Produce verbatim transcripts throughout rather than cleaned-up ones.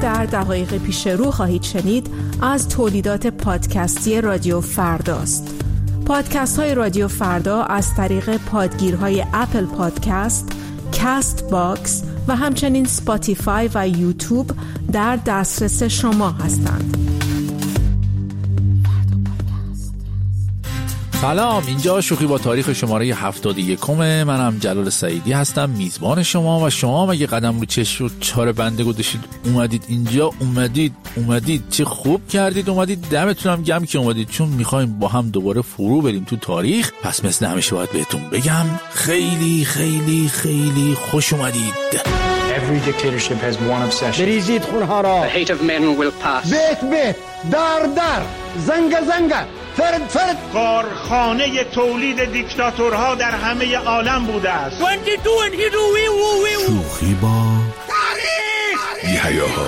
در دقایق پیش رو خواهید شنید از تولیدات پادکستی رادیو فرداست. پادکست های رادیو فردا از طریق پادگیرهای اپل پادکست، کست باکس و همچنین سپاتیفای و یوتیوب در دسترس شما هستند. سلام، اینجا شوخی با تاریخ شماره هفتاد و یکم. منم جلال سعیدی هستم، میزبان شما. و شما مگه قدم رو چشم و چهار بنده گذاشتید اومدید اینجا، اومدید اومدید چه خوب کردید اومدید. دمتونم گرم که اومدید، چون میخوایم با هم دوباره فرو بریم تو تاریخ. پس مثل همیشه باید بهتون بگم خیلی خیلی خیلی خوش اومدید. Every dictatorship has one obsession. بریزید خونها را. The hate of men will pass. بیت بیت، در در، زنگ زنگ، فرد فرد. کارخانه تولید دیکتاتورها در همه عالم بوده است. شوخی با تاریخ. یحیاها.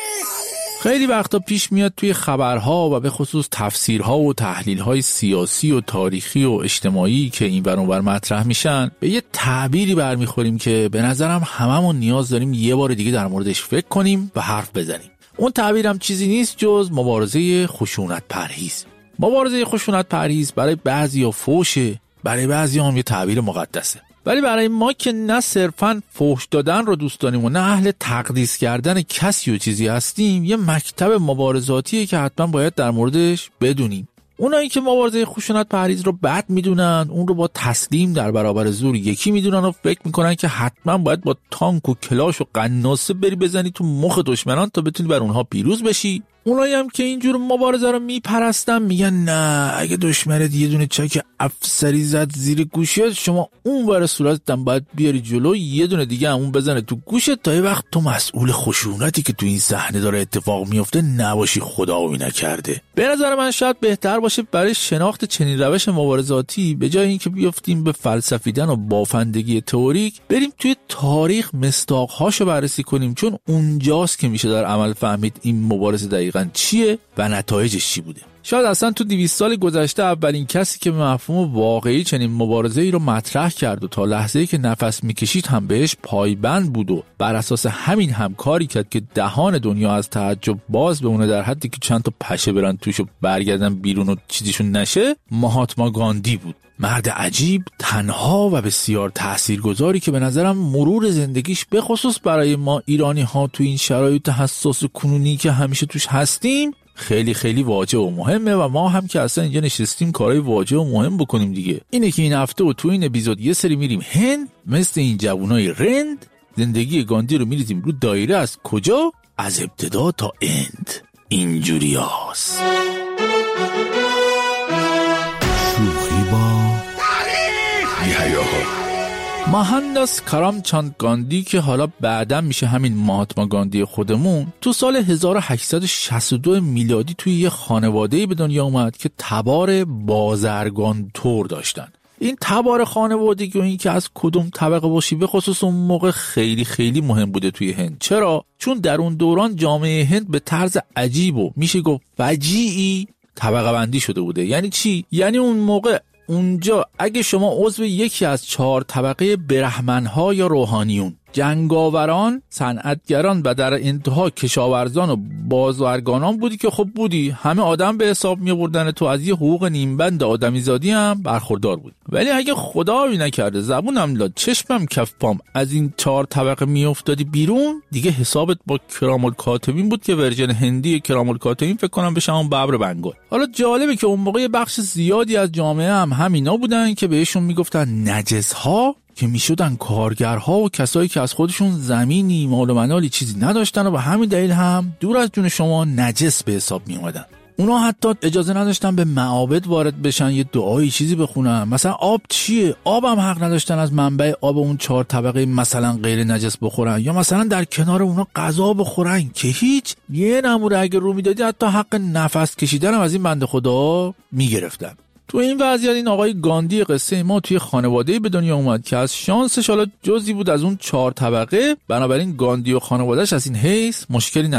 خیلی وقتا پیش میاد توی خبرها و به خصوص تفسیرها و تحلیلهای سیاسی و تاریخی و اجتماعی که این ور اون ور مطرح میشن، به یه تعبیری برمیخوریم که به نظرم هممون نیاز داریم یه بار دیگه در موردش فکر کنیم و حرف بزنیم. اون تعبیرم چیزی نیست جز مبارزه خشونت پرهیز. مبارزه خشونت پرهیز برای بعضیا فوشه، برای بعضیا هم یه تعبیر مقدسه. ولی برای ما که نه صرفاً فحش دادن رو دوست داریم و نه اهل تقدیس کردن کسی و چیزی هستیم، یه مکتب مبارزاتیه که حتما باید در موردش بدونیم. اونایی که مبارزه خشونت پرهیز رو بد میدونن، اون رو با تسلیم در برابر زور یکی میدونن و فکر میکنن که حتما باید با تانک و کلاش و قناصه بری بزنی تو مخ دشمنان تا بتونی بر اونها پیروز بشی. اونایی هم که اینجور مبارزه رو میپرستن میگن نه، اگه دشمنت یه دونه چاک افسری زد زیر گوشت، شما اون ور صورتت باید بیاری جلو، یه دونه دیگه همون بزنه تو گوشت، تا یه وقت تو مسئول خشونتی که تو این صحنه داره اتفاق میفته نباشی، خداوی نکرده. به نظر من شاید بهتر باشه برای شناخت چنین روش مبارزاتی به جای اینکه بیافتیم به فلسفیدن و بافندگی تئوریک، بریم توی تاریخ مصداق‌هاشو بررسی کنیم، چون اونجاست که میشه در عمل فهمید این مبارزه دقیقاً چیه و نتایجش چی بوده. شاید اصلا تو دویست سال گذشته اولین کسی که مفهوم واقعی چنین مبارزه‌ای رو مطرح کرد و تا لحظه‌ای که نفس میکشید هم بهش پایبند بود و بر اساس همین هم کاری کرد که دهان دنیا از تعجب باز بمونه، در حدی که چند تا پشه برن توش و برگردن بیرون و چیزیشون نشه، مهاتما گاندی بود. مرد عجیب، تنها و بسیار تاثیرگذاری که به نظرم مرور زندگیش به خصوص برای ما ایرانی ها تو این شرایط حساس و کنونی که همیشه توش هستیم خیلی خیلی واجب و مهمه و ما هم که اصلا اینجا نشستیم کارهای واجب و مهم بکنیم دیگه. اینه که این هفته و تو این اپیزود یه سری میریم هند، مثل این جوانای رند زندگی گاندی رو میریزیم رو دایره از کجا؟ از ابتدا تا اند. اینجوری هست. شوخی با مهندس کرامچاند گاندی که حالا بعداً میشه همین مهاتما گاندی خودمون، تو سال هزار و هشتصد و شصت و دو میلادی توی یه خانواده‌ای به دنیا اومد که تبار بازرگان تور داشتن. این تبار خانوادگی و این که از کدوم طبقه باشی به خصوص اون موقع خیلی خیلی مهم بوده توی هند. چرا؟ چون در اون دوران جامعه هند به طرز عجیب و میشه گفت فجیعی طبقه بندی شده بوده. یعنی چی؟ یعنی اون موقع اونجا اگه شما عضو یکی از چهار طبقه برهمن‌ها یا روحانیون، جنگاوران، صنعتگران و در انتها کشاورزان و بازرگانان بودی که خب بودی، همه آدم به حساب می آوردن، تو از یه حقوق نیمبند آدمیزادی هم برخوردار بود. ولی اگه خدایی نکرده زبونم لاد چشمم کف پام از این چهار طبقه می افتادی بیرون، دیگه حسابت با کرام الکاتبین بود که ورژن هندی کرام الکاتبین فکر کنم بشه همون ببر بنگال. حالا جالبه که اون موقع بخش زیادی از جامعه هم همینا بودن که بهشون میگفتن نجس‌ها، که میشدن کارگرها و کسایی که از خودشون زمینی مال و منالی چیزی نداشتن و به همین دلیل هم دور از جون شما نجس به حساب می اومدن. اونا حتی اجازه نداشتن به معابد وارد بشن، یه دعایی چیزی بخونن. مثلا آب چیه؟ آب هم حق نداشتن از منبع آب اون چهار طبقه مثلا غیر نجس بخورن، یا مثلا در کنار اونا غذا بخورن که هیچ. یه نموره اگه رو میدادی حتی حق نفس کشیدن هم از این بنده خدا میگرفتن. تو این وضعیت این آقای گاندی قصه ما توی خانواده‌ای به دنیا اومد که از شانسش حالا جزئی بود از اون چهار طبقه، بنابراین گاندی و خانواده‌اش از این حیث مشکلی نداشتن.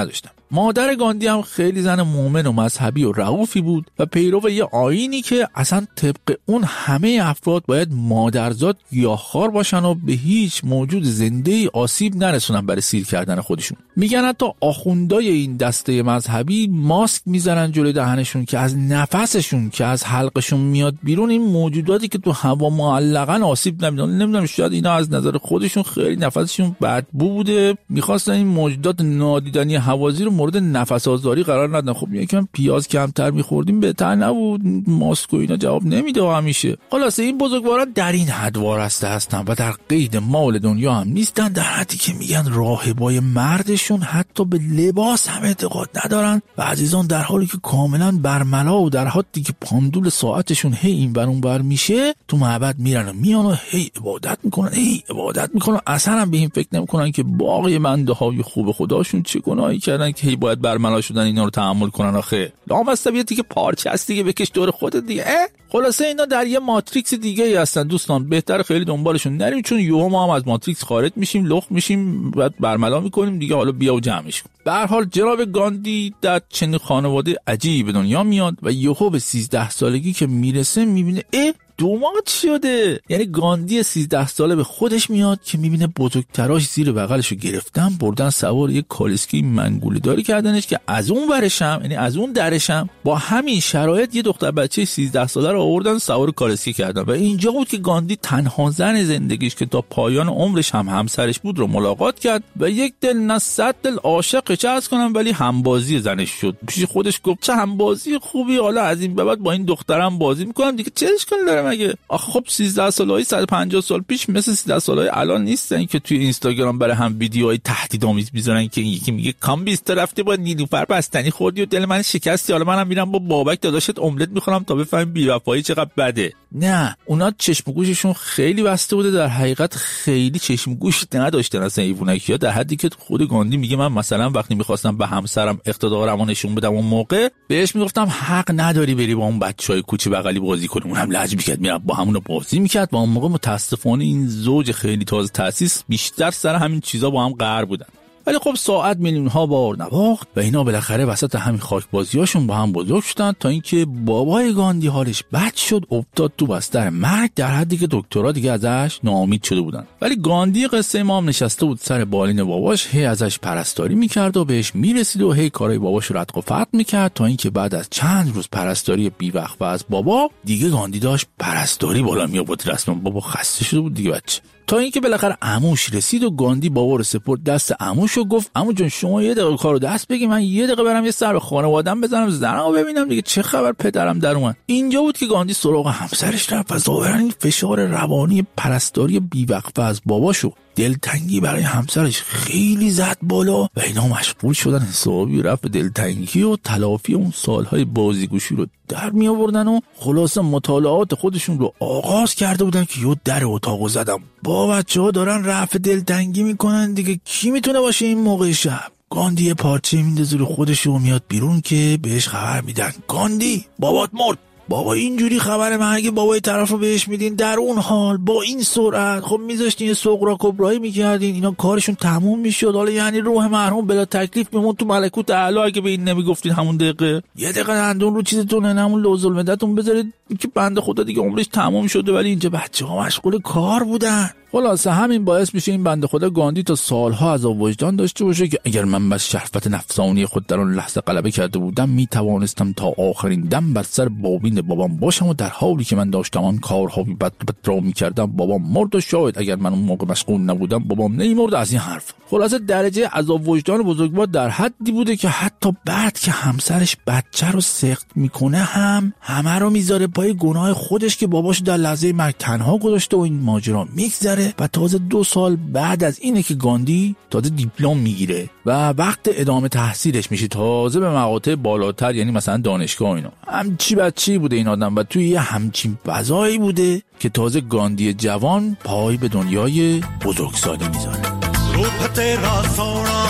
مادر گاندی هم خیلی زن مومن و مذهبی و رئوفی بود و پیرو یه آیینی که اصلا طبق اون همه افراد باید مادرزاد گیاهخوار باشن و به هیچ موجود زنده‌ای آسیب نرسونن برای سیر کردن خودشون. میگن حتی آخوندای این دسته مذهبی ماسک میزنن جلوی دهنشون که از نفسشون که از حلقشون میاد بیرون این موجوداتی که تو هوا معلقاً آسیب نمیدن. نمیدونم شاید اینا از نظر خودشون خیلی نفسشون بدبو بوده، میخواستن این موجودات نادیدنی هوازی رو مورد نفس آزاری قرار ندن. خب یکم پیاز کمتر میخوردیم بهتر نبود؟ ماسک و اینا جواب نمیده همیشه. خلاصه این بزرگواران در این حد وارسته هستن و در قید مال دنیا هم نیستن، در حدی که میگن راهبای مردشون حتی به لباس هم اعتقاد ندارن و عزیزان در حالی که کاملا برملا و در حدی که پاندول ساعتشون هی این بر اون بر میشه تو معبد میرن و میان و هی عبادت میکنن هی عبادت میکنن اصلا هم به این فکر نمیکنن که باقی بنده های خوب خداشون چه گناهی کردن که هی باید برملا شدن اینا رو تحمل کنن. آخه لامصبیتی که پارچه است دیگه بکش دور خودت دیگه. خلاصه اینا در یه ماتریکس دیگه ای هستن دوستان، بهتره خیلی دنبالشون نریم چون یهو ما هم از ماتریکس خارج میشیم، لخت میشیم، بعد برملا میکنیم دیگه. حالا بیا و جمعش کن. به هر حال جناب گاندی در چنین خانواده عجیبی به دنیا میاد و یهو به سیزده سالگی که میرسه میبینه اه دومات شده. یعنی گاندی سیزده ساله به خودش میاد که میبینه بزرگتراش زیر بغلشو گرفتن بردن سوار یک کالسکی منگوله داری کردنش که از اون ورشم یعنی از اون درشم با همین شرایط یه دختر بچه سیزده ساله رو آوردن سوار کالسکی کردن. و اینجا بود که گاندی تنها زن زندگیش که تا پایان عمرش هم همسرش بود رو ملاقات کرد و یک دل نه صد دل عاشق چه از کنم ولی همبازی زنش شد. پیش خودش گفت چه همبازی خوبی، حالا از این به بعد با این دخترم بازی میکنم دیگه، چه اشکال داره مگه؟ آخه خب سیزده ساله‌ای صد و پنجاه سال پیش مثل سیزده ساله‌ای الان نیستن که توی اینستاگرام برای هم ویدیوهای تهدیدآمیز میذارن که یکی میگه کام بیست رفته با نیلوفر بستنی خوردی و دل من شکستی، حالا منم میرم با بابک داداشت املت میخورم تا بفهمم بی‌وفایی چقدر بده. نه، اونا چشم و گوششون خیلی بسته بوده، در حقیقت خیلی چشم و گوش نداشتن اصلا ایوونکیا، در حدی که خود گاندی میگه من مثلا وقتی میخواستم به همسرم اقتدارمو نشون بدم اون موقع بهش میگفتم حق نداری بری با اون بچهای کوچه بغلی بازی کنی، اونم لج میکرد میرفت با همون بازی میکرد. با اون موقع متاسفانه این زوج خیلی تازه تأسیس بیشتر سر همین چیزا با هم قهر بودن. ولی خب ساعت میلیون ها بار نواخت و اینا بالاخره وسط همین خاک بازیاشون با هم بزرگ شدن تا اینکه بابای گاندی حالش بد شد، افتاد تو بستر مرگ، در حدی که دکترها دیگه ازش ناامید شده بودن. ولی گاندی قصه ما هم نشسته بود سر بالین باباش، هی ازش پرستاری میکرد و بهش میرسید و هی کارای باباش رو رد و فتح میکرد تا اینکه بعد از چند روز پرستاری بی‌وقفه از بابا دیگه گاندی داشت پرستاری بالا می آورد. رسما بابا خسته شده بود دیگه بچه. تا اینکه بالاخره عموش رسید و گاندی بابا رو سپرد دست عموش و گفت عمو جون شما یه دقیقه کارو دست بگی، من یه دقیقه برم یه سر به خانواده‌ام بزنم زنمو ببینم دیگه چه خبر پدرم در اومد. اینجا بود که گاندی سراغ همسرش رفت و ظاهرا این فشار روانی پرستاری بی‌وقفه از باباشو دلتنگی برای همسرش خیلی زد بالا و اینا مشغول شدن حسابی رفت دلتنگی و تلافی اون سالهای بازیگوشی رو در می آوردن و خلاصه مطالعات خودشون رو آغاز کرده بودن که یه در اتاقو زدم با بچه‌ها دارن رفع دلتنگی میکنن دیگه، کی میتونه باشه این موقع شب؟ گاندی یه پارچه میندازه رو خودش و میاد بیرون که بهش خبر میدن گاندی بابات مرد. بابا اینجوری خبر مرگ بابای طرفو بهش میدین در اون حال با این سرعت؟ خب میذاشتین یه سغرا کبرایی میکردین اینا کارشون تموم میشد. حالا یعنی روح مرحوم بلا تکلیف میمون تو ملکوت اعلی اگه به این نمیگفتین همون دقیقه. یه دقیقه دندون رو چیزتون نه همون لوز المدتون بذارید که بنده خدا دیگه عمرش تموم شده، ولی اینجا بچه‌ها مشغول کار بودن. خلاصه همین باعث میشه این بنده خدا گاندی تا سالها عذاب وجدان داشته باشه که اگر من بس شهوت نفسانی خود در اون لحظه غلبه کرده بودم میتوانستم تا آخرین دم بر سر بابین بابام باشم و در حالی که من داشتم آن کارها بد بد را میکردم بابام مرد و شاید اگر من اون موقع مشغول نبودم بابام نمیمرد. از این حرف خلاصه درجه عذاب وجدان بزرگوار در حدی بوده که حتی بعد که همسرش بچه رو سخت میکنه هم همه رو میذاره پای گناه خودش که باباش در لحظه مرگ تنها گذاشته و این ماجرا میگذره. و تازه دو سال بعد از اینه که گاندی تازه دیپلم میگیره و وقت ادامه تحصیلش میشه، تازه به مقاطع بالاتر یعنی مثلا دانشگاه اینا. همچی بچه‌ای بوده این آدم و توی یه همچین فضایی بوده که تازه گاندی جوان پای به دنیای بزرگسالی میذاره. روح تیرا سونا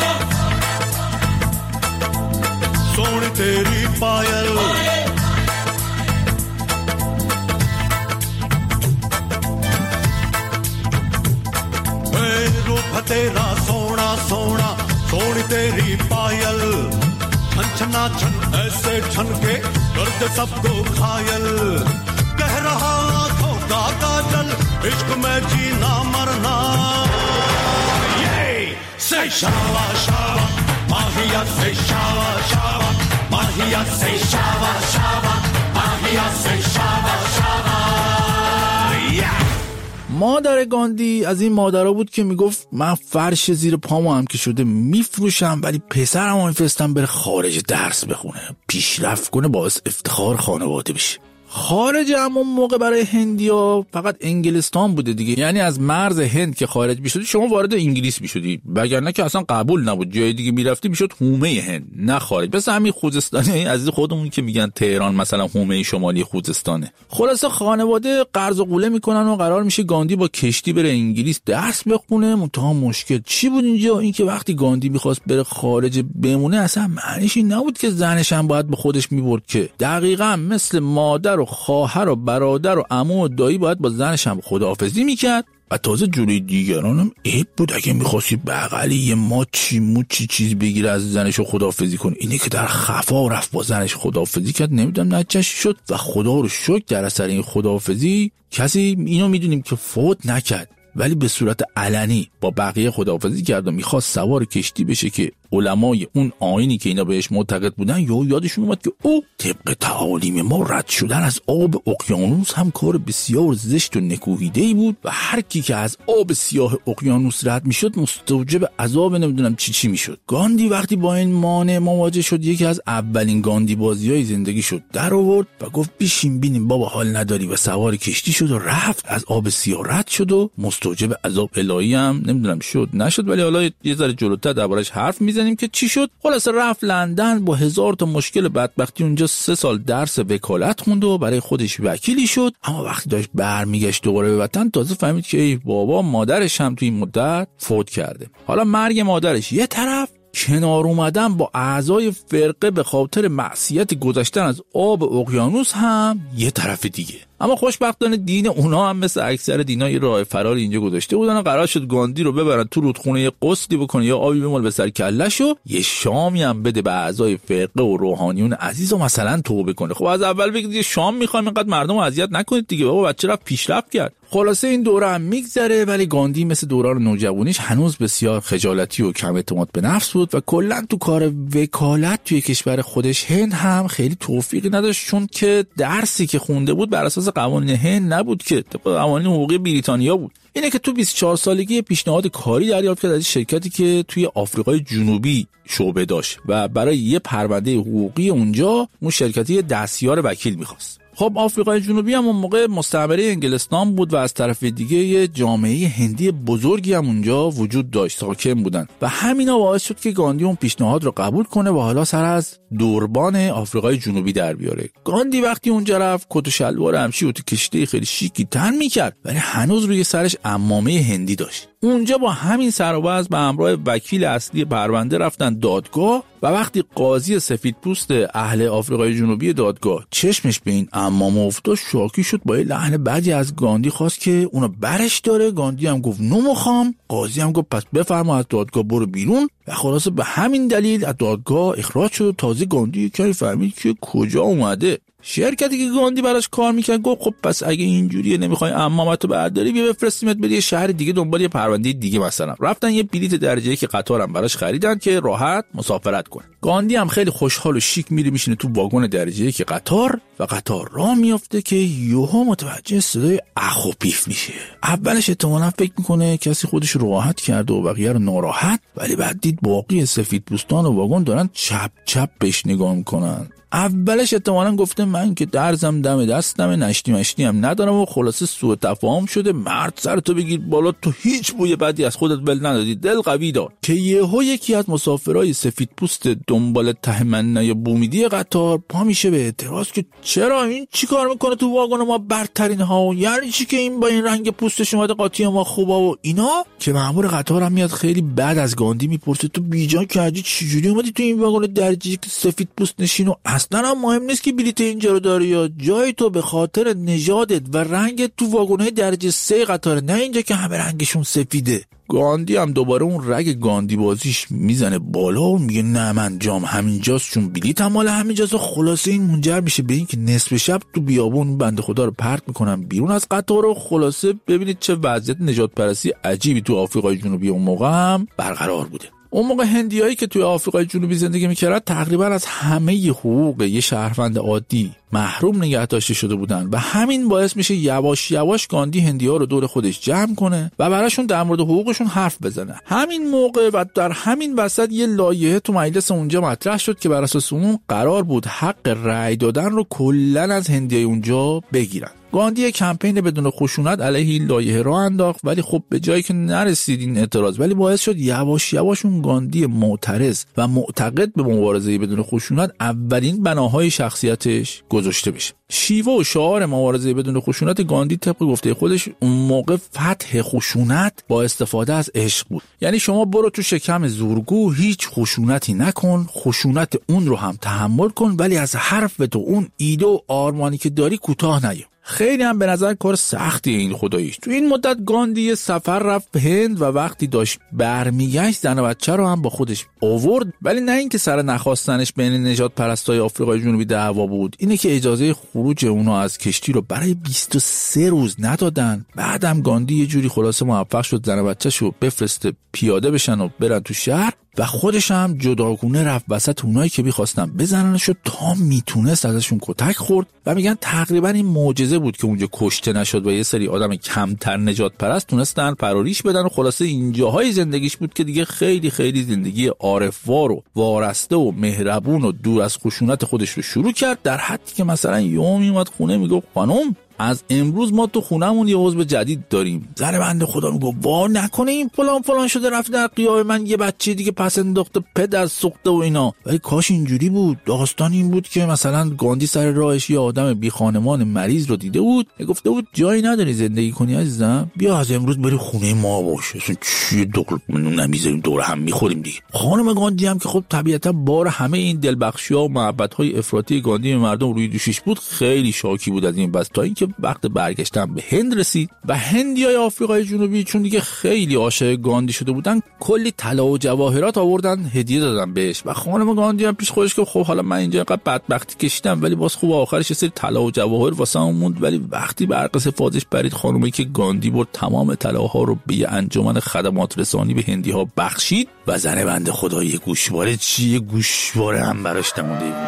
سونی تیری پایل तेरा सोना सोना सोनी तेरी पायल छन छना छन ऐसे छन के कर दे सबको घायल कह रहा आँखों का काजल इश्क में जीना मरना ये से शावा शावा माहिया से शावा शावा माहिया से शावा शावा माहिया से शावा शावा مادر گاندی از این مادرها بود که میگفت من فرش زیر پامو هم که شده میفروشم ولی پسرمو میفرستم بره خارج درس بخونه پیشرفت کنه باعث افتخار خانواده بشه. خارج همون موقع برای هندیا فقط انگلستان بوده دیگه، یعنی از مرز هند که خارج میشدی شما وارد انگلیس میشدی، وگرنه که اصلا قبول نبود، جای دیگه میرفتی میشد حومه هند نه خارج. بس همین خوزستانی عزیز خودمون که میگن تهران مثلا حومه شمالی خوزستانه. خلاصه خانواده قرض و قوله میکنن و قرار میشه گاندی با کشتی بره انگلیس درس بخونه. منتها مشکل چی بود اینجا؟ اینکه وقتی گاندی میخواست بره خارج بمونه اصلا معنیش این نبود که زنش هم باید به خودش میبرد، که دقیقاً مثل مادر و خواهر و برادر و عمو و دایی باید با زنش هم خداحافظی میکرد و تازه جلوی دیگران هم عیب بود اگه میخواستی بغلی یه ماچی موچی چیز بگیره از زنش خداحافظی کنه. اینه که در خفا رفت با زنش خداحافظی کرد، نمیدونم نچش شد و خدا رو شکر در اثر این خداحافظی کسی اینو میدونیم که فوت نکرد، ولی به صورت علنی با بقیه خداحافظی کرد و میخواست سوار کشتی بشه که علمای اون آیینی که اینا بهش معتقد بودن یا یادشون اومد که او طبق تعالیم ما رد شدن از آب اقیانوس هم کار بسیار زشت و نکوهیده‌ای بود و هر کی که از آب سیاه اقیانوس رد میشد مستوجب عذاب نمیدونم چی چی میشد. گاندی وقتی با این مانع مواجه شد یکی از اولین گاندی بازیای زندگی شد در آورد و گفت بیشین بینیم بابا حال نداری و سوار کشتی شد و رفت از آب سیاه رد شد و مستوجب عذاب الهی هم نمیدونم شد نشد، ولی حالا یه ذره جلوتر دربارش حرف میزنیم که چی شد. خلاص رفت لندن با هزار تا مشکل بدبختی اونجا سه سال درس وکالت خوند و برای خودش وکیلی شد. اما وقتی داشت برمیگشت دوباره به وطن تازه فهمید که ای بابا مادرش هم توی این مدت فوت کرده. حالا مرگ مادرش یه طرف، کنار اومدن با اعضای فرقه به خاطر معصیت گذشتن از آب اقیانوس هم یه طرف دیگه. اما خوشبختانه دین اونا هم مثل اکثر دینای راه فرار اینجا گذاشته بودن و قرار شد گاندی رو ببرن تو رودخونه یه غسلی بکنه یا آبی بمال به سر کله‌ش و یه شامی هم بده به اعضای فرقه و روحانیون عزیز و مثلا توبه کنه. خب از اول بگید یه شام می‌خوایم اینقدر مردم رو اذیت نکنید دیگه، بابا بچه رفت پیشرفت کرد. خلاصه این دوره هم میگذره ولی گاندی مثل دوران نوجوانیش هنوز بسیار خجالتی و کم اعتماد به نفس بود و کلا تو کار وکالت توی کشور خودش هند هم خیلی توفیقی نداشت، چون که درسی که خونده بود بر اساس قوانین هند نبود که قوانین حقوقی بریتانیا بود. اینه که تو بیست و چهار سالگی پیشنهاد کاری دریافت کرد از شرکتی که توی آفریقای جنوبی شعبه داشت و برای یه پرونده حقوقی اونجا اون شرکتی دستیار وکیل می‌خواست. خب آفریقای جنوبی هم اون موقع مستعمره انگلستان بود و از طرف دیگه یه جامعه هندی بزرگی هم اونجا وجود داشت، ساکن بودن و همینا باعث شد که گاندی اون پیشنهاد رو قبول کنه و حالا سر از دوربان آفریقای جنوبی در بیاره. گاندی وقتی اونجا رفت کت و شلوار همشی و تو کشتی خیلی شیکی تن میکرد ولی هنوز روی سرش عمامه هندی داشت. اونجا با همین سر و وضع به همراه وکیل اصلی پرونده رفتن دادگاه و وقتی قاضی سفیدپوست اهل آفریقای جنوبی دادگاه چشمش به این عمامه افتاد شاکی شد، با یه لحن بدی از گاندی خواست که اونو برش داره. گاندی هم گفت نمیخوام. قاضی هم گفت پس بفرما از دادگاه برو بیرون و خلاصه به همین دلیل از دادگاه اخراج شد و تازه گاندی که فهمید که کجا اومده. شرکتی که گاندی براش کار میکرد گفت خب پس اگه اینجوریه نمیخوای عمامتو برداری بیا بفرستیمت بری یه شهر دیگه دنبال یه پرونده دیگه. مثلا رفتن یه بلیت درجه یک قطارم براش خریدن که راحت مسافرت کنه. گاندی هم خیلی خوشحال و شیک میره میشینه تو واگن درجه یک قطار و قطار راه میافته که یهو متوجه صدای اخ و پیف میشه. اولش احتمالاً فکر میکنه کسی خودش راحت کرده و بقیه رو ناراحت، ولی بعد دید باقی سفیدپوستان و واگن دارن چپ چپ بهش نگاه میکنن. اولش احتمالاً گفته من که درزم دم دستم نشتی مشتی هم ندارم و خلاصه سوء تفاهم شده. مرد سرتو بگیر بالا، تو هیچ بوی بدی از خودت ول ندادی، دل قوی دار. که یهو یکی از مسافرای سفیدپوست دنبال ته منه یا بومیدی قطار پا میشه به اعتراض که چرا این چیکار میکنه تو واگن ما برترین ها، یعنی چی که این با این رنگ پوستش اومده قاطی ما خوبا و اینا. که مأمور قطار هم میاد خیلی بعد از گاندی میپرسه تو بیجا کردی چجوری اومدی تو این واگن درجه که سفیدپوست نشین و اصلا هم مهم نیست که بلیت اینجا رو داری یا جای تو به خاطر نژادت و رنگت تو واگن‌های درجه سه قطاره، نه اینجا که همه رنگشون سفیده. گاندی هم دوباره اون رگ گاندی بازیش میزنه بالا و میگه نه من جام همینجاست چون بلیطم مال همینجاست و خلاصه این منجر میشه به این که نصف شب تو بیابون بنده خدا رو پرت میکنن بیرون از قطار و خلاصه ببینید چه وضعیت نجات پرستی عجیبی تو آفریقای جنوبی اون موقع هم برقرار بوده. اون موقع هندیایی که توی آفریقای جنوبی زندگی میکردن تقریبا از همه حقوق یه شهروند عادی محروم نگه داشته شده بودن و همین باعث میشه یواش یواش گاندی هندی‌ها رو دور خودش جمع کنه و براشون در مورد حقوقشون حرف بزنه. همین موقع و در همین وسط یه لایحه تو مجلس اونجا مطرح شد که بر اساس اون قرار بود حق رأی دادن رو کلاً از هندیای اونجا بگیرن. گاندی کمپین بدون خشونت علیه این لایحه را انداخت، ولی خب به جایی که نرسید این اعتراض، ولی باعث شد یواش یواش اون گاندی معترض و معتقد به مبارزه بدون خشونت اولین بناهای شخصیتش گذاشته بشه. شیوه و شعار مبارزه بدون خشونت گاندی طبق گفته خودش اون موقع فتح خشونت با استفاده از عشق بود. یعنی شما برو تو شکم زورگو، هیچ خشونتی نکن، خشونت اون رو هم تحمل کن، ولی از حرف تو اون ایده و آرمانی که داری کوتاه نیا. خیلی هم به نظر کار سختی این خداییش. تو این مدت گاندی یه سفر رفت به هند و وقتی داشت برمیگشت زن و بچه رو هم با خودش آورد، ولی نه اینکه سر نخواستنش بین نژاد پرستای آفریقای جنوبی دعوا بود، اینه که اجازه خروج اونا از کشتی رو برای بیست و سه روز ندادن. بعدم گاندی یه جوری خلاصه موفق شد زن و بچه‌شو بفرسته پیاده بشن و برن تو شهر و خودش هم جداگونه رفت وسط اونایی که می‌خواستن بزننشو تا میتونست ازشون کتک خورد و میگن تقریبا این معجزه بود که اونجا کشته نشد و یه سری آدم کمتر نجات پرست تونستن پراریش بدن و خلاصه اینجاهای زندگیش بود که دیگه خیلی خیلی زندگی عارفوار و وارسته و مهربون و دور از خشونت خودش رو شروع کرد، در حدی که مثلا یوم میومد خونه میگفت خانم از امروز ما تو خونمون یه عضو جدید داریم. زن بنده خدا میگه وا نکنه این فلان فلان شده رفت در قیاب من یه بچه دیگه پس انداخته پدر سوخته و اینا. ولی کاش اینجوری بود. داستان این بود که مثلا گاندی سر راهش یه آدم بی خانمان مریض رو دیده بود، گفته بود جایی نداری زندگی کنی عزیزم، بیا از امروز بری خونه ما باش. اصلا چی دقل نمیذاریم دور هم میخوریم دیگه. خانم گاندی هم که خب طبیعتا بار همه این دلبخشی‌ها و محبت‌های افراطی گاندی به مردم روی دوشش بود، خیلی شاکی بود از این بس، تا اینکه وقت برگشتن به هند رسید و هندیای آفریقای جنوبی چون دیگه خیلی عاشق گاندی شده بودن کلی طلا و جواهرات آوردن هدیه دادن بهش و خانم گاندی هم پیش خودش که خب حالا من اینجا اینقدر بدبختی کشیدم ولی باز خوب آخرش یه سری طلا و جواهر واسم موند. ولی وقتی برق سفارش پرید خانومی که گاندی برد تمام طلاها رو به یه انجمن خدمات رسانی به هندی ها بخشید و زن بنده خدا یه گوشواره چی یه گوشواره هم براش تمونده بود.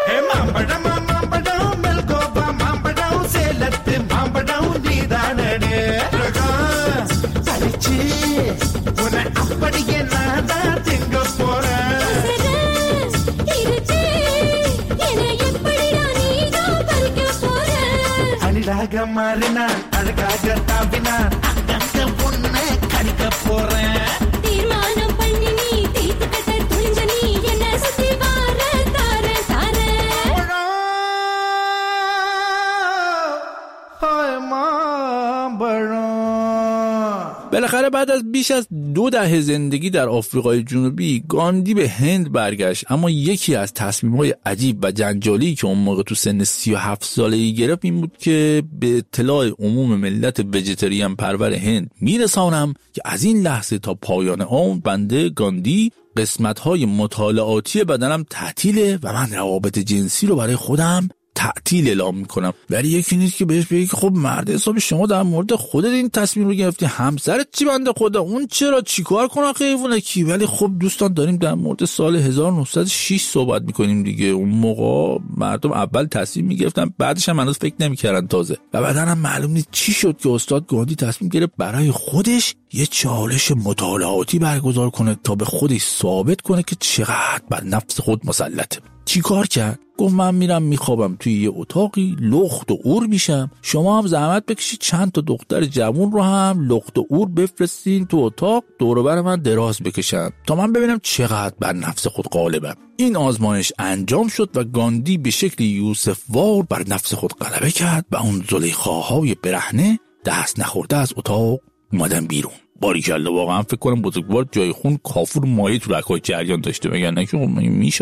Marina, algaga tabina, akka punne karika pore. Tirmana pannini, teetukata tunjani, yenna suthi vaara tare tare. Hoy ma baro. بالاخره بعد از بیش از دو دهه زندگی در آفریقای جنوبی گاندی به هند برگشت، اما یکی از تصمیم‌های عجیب و جنجالی که اون موقع تو سن سی و هفت سالگی گرفت این بود که به اطلاع عموم ملت ویژیتریان پرور هند میرسانم که از این لحظه تا پایان عمر بنده گاندی قسمت‌های مطالعاتی بدنم تعطیله و من روابط جنسی رو برای خودم تعطیل اعلام میکنم. ولی یکی نیست که بهش بگه که خب مرد حساب شما در مورد خودت این تصمیم رو گرفتی، همسرت چی بنده خدا اون چرا چیکار کنه خیفونه کی. ولی خب دوستان داریم در مورد سال هزار و نهصد و شش صحبت میکنیم دیگه. اون موقع مردم اول تصمیم میگرفتن بعدش هم هنوز فکر نمیکردن تازه و بعدن هم معلوم نیست چی شد که استاد گاندی تصمیم گرفت برای خودش یه چالش مطالعاتی برگزار کنه تا به خودش ثابت کنه که چقدر بر نفس خود مسلطه. چی کار کرد؟ گفت من میرم میخوابم توی یه اتاقی لخت و اور میشم، شما هم زحمت بکشید چند تا دختر جوون رو هم لخت و اور بفرستین تو اتاق دور و بر من دراز بکشن تا من ببینم چقدر بر نفس خود غالبم. این آزمایش انجام شد و گاندی به شکل یوسف وار بر نفس خود غلبه کرد و اون زلیخاهای برهنه دست نخورده از اتاق اومدن بیرون. باریکلا، واقعا فکر کنم بزرگوار جای خون کافور مایه تو رگ‌های جریان داشته، بگن نه که میشه آخه.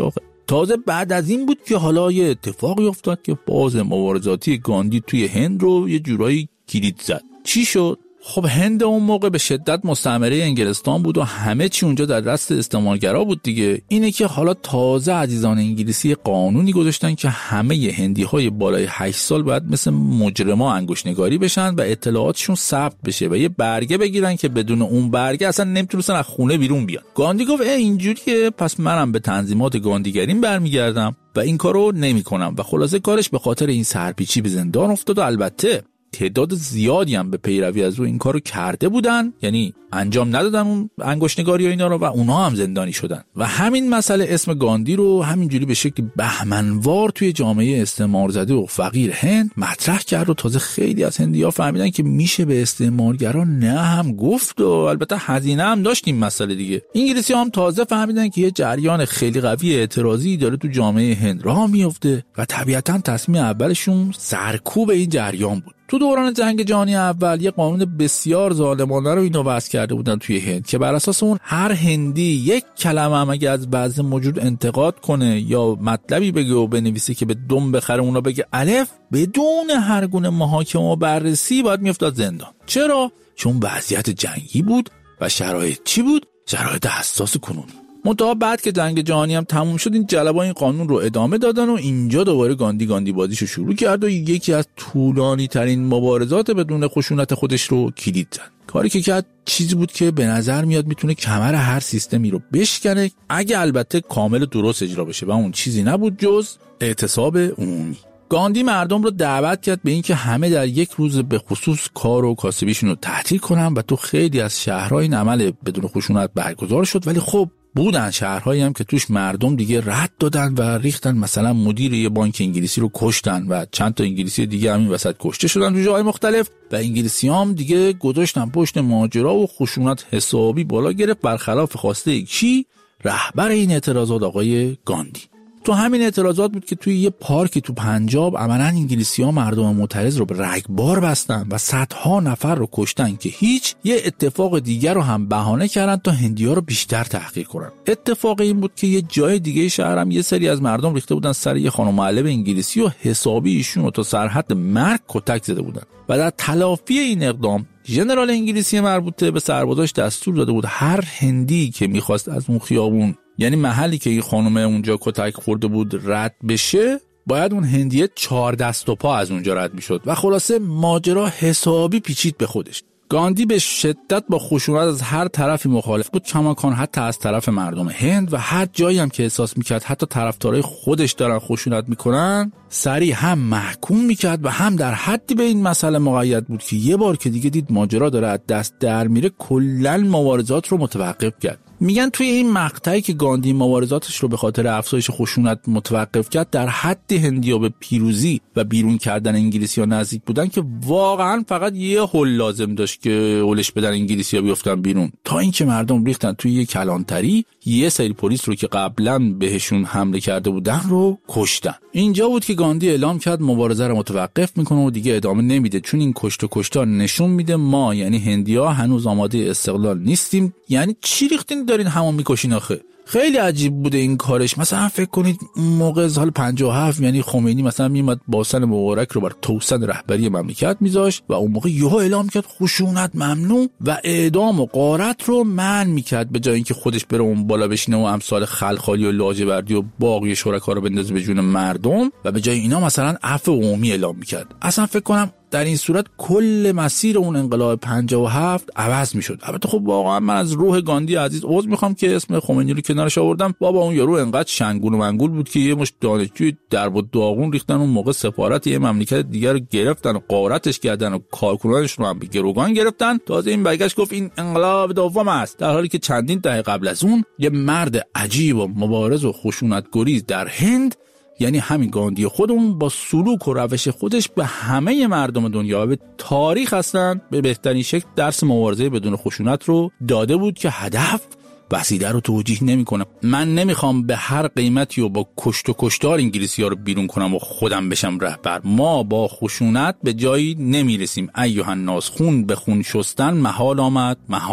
تازه بعد از این بود که حالا یه اتفاقی افتاد که باز مبارزاتی گاندی توی هند رو یه جورایی کلید زد. چی شد؟ خب هند اون موقع به شدت مستعمره انگلستان بود و همه چی اونجا در دست استعمارگرا بود دیگه. اینه که حالا تازه عزیزان انگلیسی قانونی گذاشتن که همه هندی‌های بالای هشت سال باید مثل مجرما انگشت‌نگاری بشن و اطلاعاتشون ثبت بشه و یه برگه بگیرن که بدون اون برگه اصلا نمیتونستن از خونه بیرون بیان. گاندی گفت ای اینجوریه، پس منم به تنظیمات گاندیگریم برمیگردم و این کارو نمی‌کنم و خلاصه کارش به خاطر این سرپیچی به زندان افتاد و البته تعداد زیادی هم به پیروی از او این کارو کرده بودن، یعنی انجام ندادن اون انگشت‌نگاری و اینا رو و اونها هم زندانی شدن و همین مسئله اسم گاندی رو همینجوری به شکل بهمنوار توی جامعه استعمار زده و فقیر هند مطرح کرد و تازه خیلی از هندی‌ها فهمیدن که میشه به استعمارگران نه هم گفت و البته هزینه هم داشت این مسئله دیگه. انگلیسی‌ها هم تازه فهمیدن که یه جریان خیلی قوی اعتراضی داره تو جامعه هند راه میفته و طبیعتاً تصمیم اولشون سرکوب این جریان بود. تو دوران جنگ جهانی اول یه قانون بسیار ظالمانه رو اینا وضع کرده بودن توی هند که بر اساس اون هر هندی یک کلمه هم اگه از بعضی موجود انتقاد کنه یا مطلبی بگه و بنویسه که به دم بخره اونا بگه الف، بدون هر گونه محاکمه و بررسی باید میافتاد زندان. چرا؟ چون وضعیت جنگی بود و شرایط چی بود؟ شرایط حساس کنونی. منتها بعد که جنگ جهانی هم تموم شد این جلبا این قانون رو ادامه دادن و اینجا دوباره گاندی گاندی بازیشو شروع کرد و یکی از طولانی ترین مبارزات بدون خشونت خودش رو کلید زد. کاری که کرد چیزی بود که به نظر میاد میتونه کمر هر سیستمی رو بشکنه اگه البته کامل درست اجرا بشه و اون چیزی نبود جز اعتصاب عمومی. گاندی مردم رو دعوت کرد به اینکه همه در یک روز به خصوص کار و کاسبیشون رو تعطیل کنن و تو خیلی از شهرها این عمل بدون خشونت برگزار شد، ولی خب بودن شهرهایی هم که توش مردم دیگه رد دادن و ریختن، مثلا مدیر یه بانک انگلیسی رو کشتن و چند تا انگلیسی دیگه همین وسط کشته شدن تو جاهای مختلف و انگلیسی هم دیگه گذاشتن پشت ماجرا و خشونت حسابی بالا گرفت برخلاف خواسته کی؟ رهبر این اعتراضات آقای گاندی. تو همین اعتراضات بود که توی یه پارکی تو پنجاب عملاً انگلیسی‌ها مردم معترض رو به رگبار بستن و صدها نفر رو کشتن که هیچ، یه اتفاق دیگر رو هم بهانه کردن تا هندی‌ها رو بیشتر تحقیر کنن. اتفاق این بود که یه جای دیگه شهر هم یه سری از مردم ریخته بودن سر یه خانم معلم انگلیسی و حسابی ایشون رو تا سرحد مرگ کتک زده بودن و در تلافی این اقدام ژنرال انگلیسی مربوطه به سربازاش دستور داده بود هر هندی که می‌خواست از اون خیابون، یعنی محلی که این خانم اونجا کتک خورده بود، رد بشه، باید اون هندیه چهار دست و پا از اونجا رد میشد و خلاصه ماجرا حسابی پیچید به خودش. گاندی به شدت با خشونت از هر طرفی مخالف بود، کماکان حتی از طرف مردم هند و هر جایی هم که احساس میکرد حتی طرفدارای خودش دارن خشونت میکنن سریع هم محکوم میکرد و هم در حدی به این مسئله مقید بود که یه بار که دیگه دید ماجرا داره از دست در میره کلاً مبارزات رو متوقف کرد. میگن توی این مقطعی که گاندی مبارزاتش رو به خاطر افزایش خشونت متوقف کرد در حد هندی‌ها به پیروزی و بیرون کردن انگلیسی‌ها نزدیک بودن که واقعاً فقط یه هول لازم داشت که هولش بدن انگلیسی‌ها بیفتن بیرون، تا اینکه مردم ریختن توی یه کلانتری یه سری پلیس رو که قبلاً بهشون حمله کرده بودن رو کشتن. اینجا بود که گاندی اعلام کرد مبارزه رو متوقف میکنه و دیگه ادامه نمیده، چون این کشت و کشتار نشون میده ما یعنی هندی‌ها هنوز آماده استقلال نیستیم. یعنی چی ریختین دارین همون میکشین آخه؟ خیلی عجیب بوده این کارش. مثلا فکر کنید موقع سال پنجاه و هفت یعنی خمینی مثلا میومد باسن مبارک رو بر توسن رهبری مملکت میذاشت و اون موقع یهو اعلام کرد خشونت ممنوع و اعدام و غارت رو منع میکرد، به جای اینکه خودش بره اون بالا بشینه و امثال خلخالی و لاجوردی و باقی شرکا رو بندازه به جون مردم و به جای اینا مثلا عفو عمومی اعلام میکرد. اصلا فکر کنم در این صورت کل مسیر اون انقلاب پنجاه و هفت عوض میشد. البته خب واقعا من از روح گاندی عزیز عذر میخوام که اسم خمینی رو کنارش آوردم. بابا اون یارو انقدر شنگول و منگول بود که یه مش دانشجوی درب و داغون ریختن اون موقع سفارت یه مملکت دیگر رو گرفتن و غارتش کردن و کارکنانش رو هم به گروگان گرفتن. تازه این برگشت گفت این انقلاب دوم است، در حالی که چندین دهه قبل از اون یه مرد عجیب و مبارز و خشونت‌گریز در هند، یعنی همین گاندی خودمون، با سلوک و روش خودش به همه مردم دنیا و به تاریخ هستن به بهترین شکل درس مبارزه بدون خشونت رو داده بود که هدف وسیله رو توجیه نمی‌کنه. من نمیخوام به هر قیمتی و با کشت و کشتار انگلیسی‌ها رو بیرون کنم و خودم بشم رهبر. ما با خشونت به جایی نمیرسیم. ایها الناس، خون به خون شستن محال آمد محال.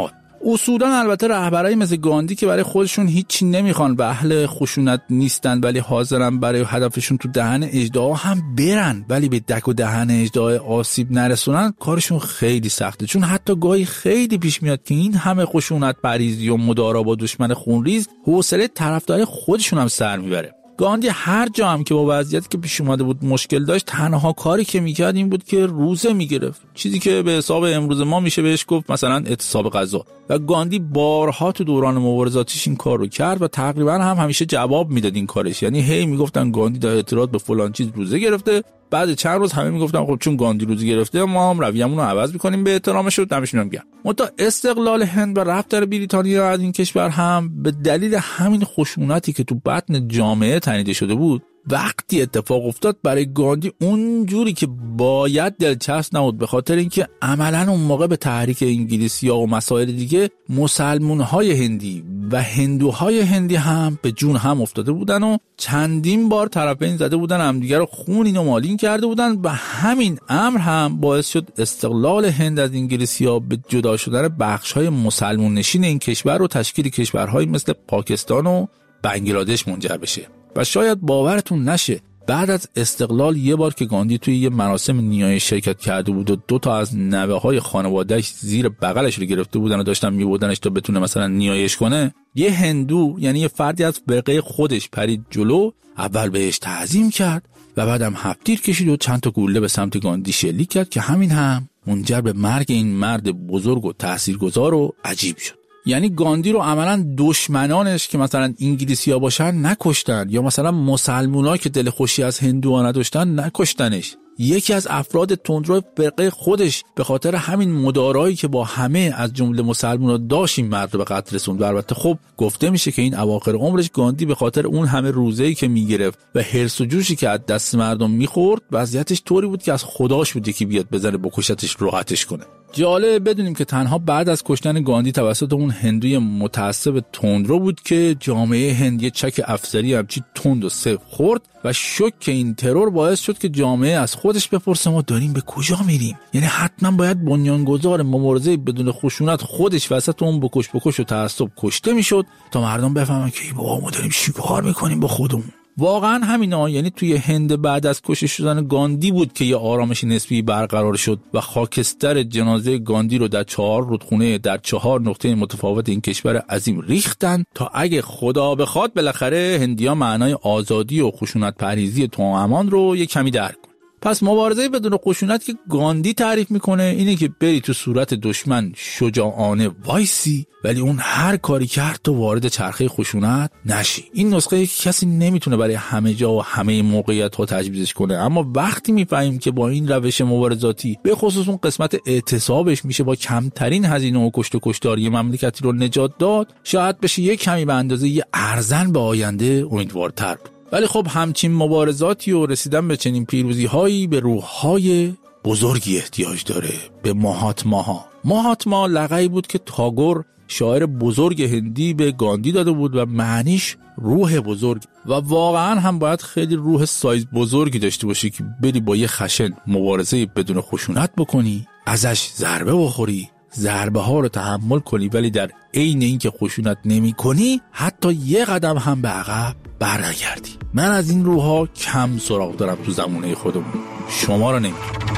اصولا البته رهبرای مثل گاندی که برای خودشون هیچی نمیخوان و اهل خشونت نیستن ولی حاضرن برای هدفشون تو دهن اژدها هم برن ولی به دک و دهن اژدها آسیب نرسونن، کارشون خیلی سخته. چون حتی گاهی خیلی پیش میاد که این همه خشونت پریزی و مدارا با دشمن خونریز حوصله طرفدار خودشون هم سر میبره. گاندی هر جا هم که با وضعیتی که پیش اومده بود مشکل داشت، تنها کاری که میکرد این بود که روزه میگرفت، چیزی که به حساب امروز ما میشه بهش گفت مثلا اعتصاب غذا. و گاندی بارها تو دوران مبارزاتیش این کار رو کرد و تقریبا هم همیشه جواب میداد این کارش. یعنی هی میگفتن گاندی در اعتراض به فلان چیز روزه گرفته، بعد چند روز همه میگفتن خب چون گاندی روزه گرفته ما هم رویه‌مون رو عوض می‌کنیم به احترامش و دمشون هم گرم. متا استقلال هند و رفت بریتانیا از این کشور هم به دلیل همین خشونتی که تو بطن جامعه تنیده شده بود، وقتی اتفاق افتاد برای گاندی اون جوری که باید دلچسب نبود، به خاطر اینکه عملاً اون موقع به تحریک انگلیسی‌ها و مسائل دیگه مسلمان‌های هندی و هندوهای هندی هم به جون هم افتاده بودن و چندین بار طرفین زده بودن، همدیگه رو خونین و مالین کرده بودن و همین امر هم باعث شد استقلال هند از انگلیسی‌ها به جدا شدن بخش‌های مسلمان نشین این کشور و تشکیل کشورهای مثل پاکستان و بنگلادش منجر بشه. و شاید باورتون نشه بعد از استقلال یه بار که گاندی توی یه مراسم نیایش شرکت کرده بود و دو تا از نوه‌های خانواده‌اش زیر بغلش رو گرفته بودن و داشتن می‌بردنش تا بتونه مثلا نیایش کنه، یه هندو یعنی یه فردی از فرقه خودش پرید جلو، اول بهش تعظیم کرد و بعدم هفتیر کشید و چند تا گوله به سمت گاندی شلیک کرد که همین هم منجر به مرگ این مرد بزرگ و تاثیرگذار و عجیب شد. یعنی گاندی رو عملاً دشمنانش که مثلا انگلیسی‌ها باشن نکشتن، یا مثلا مسلمونا که دل خوشی از هندوها نداشتن نکشتنش. یکی از افراد تندرو فرقه خودش به خاطر همین مدارایی که با همه از جمله مسلمونا داشت این مرد رو به قتل رسوند. البته خب گفته میشه که این اواخر عمرش گاندی به خاطر اون همه روزه‌ای که میگرفت و حرص و جوشی که از دست مردم میخورد، وضعیتش طوری بود که از خداش بود که بیاد بزنه بکشتش راحتش کنه. جالب بدونیم که تنها بعد از کشتن گاندی توسط اون هندوی متعصب تندرو بود که جامعه هند یه چک افسری همچی تند و سفت خورد و شوک این ترور باعث شد که جامعه از خودش بپرسه ما داریم به کجا میریم؟ یعنی حتما باید بنیانگذار مبارزه بدون خشونت خودش وسط اون بکش بکش و تعصب کشته میشد تا مردم بفهمن که ای بابا ما داریم چیکار میکنیم با خودمون. واقعا همینا، یعنی توی هند بعد از کشته شدن گاندی بود که یه آرامش نسبی برقرار شد و خاکستر جنازه گاندی رو در چهار رودخونه در چهار نقطه متفاوت این کشور عظیم ریختن تا اگه خدا بخواد بالاخره هندی‌ها معنای آزادی و خشونت پرهیزی توامان رو یه کمی درک کنن. پس مبارزه بدون خشونت که گاندی تعریف میکنه اینه که بری تو صورت دشمن شجاعانه وایسی، ولی اون هر کاری کرد تو وارد چرخه خشونت نشی. این نسخه کسی نمیتونه برای همه جا و همه موقعیت ها تجویزش کنه، اما وقتی میفهمیم که با این روش مبارزاتی به خصوص اون قسمت اعتصابش میشه با کمترین هزینه و کشت و کشتاری مملکتی رو نجات داد، شاید بشه یک کمی به اندازه یه ارزن به آینده امیدوارتر بود. ولی خب همچین مبارزاتی و رسیدن به چنین پیروزی هایی به روح‌های بزرگی احتیاج داره، به ماهاتماها. ماهاتما لقبی بود که تاگور شاعر بزرگ هندی به گاندی داده بود و معنیش روح بزرگ، و واقعا هم باید خیلی روح سایز بزرگی داشته باشی که بری با یه خشن مبارزه بدون خشونت بکنی، ازش ضربه بخوری، ضربه ها رو تحمل کنی، ولی در عین اینکه خشونت نمی کنی حتی یه قدم هم به عقب برنگردی. من از این روحا کم سراغ دارم تو زمونه خودمون، شما رو نمیدونم.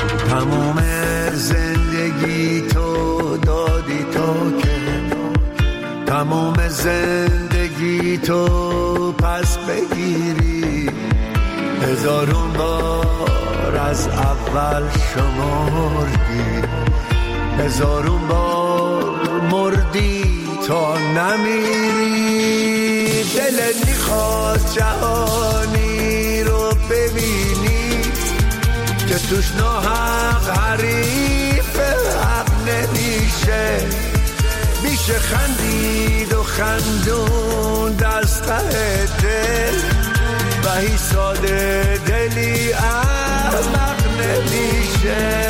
تمام زندگی تو دادی تو که تمام زندگی تو پس بگیری، هزارون بار از اول شمردی، هزارون بار مردی تا نمیری. دلت میخواست جهانی رو ببینی که توش ناحق حریف حق نمیشه، میشه خندید و خندون دسته دل و هی ساده دلی احمق نمیشه.